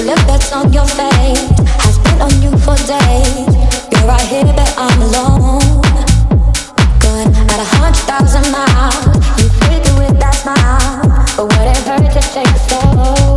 look that's on your face has been on you for days. You're right here, but I'm alone. Going at 100,000 miles. You freak me with that smile, but would it hurt to take a soul?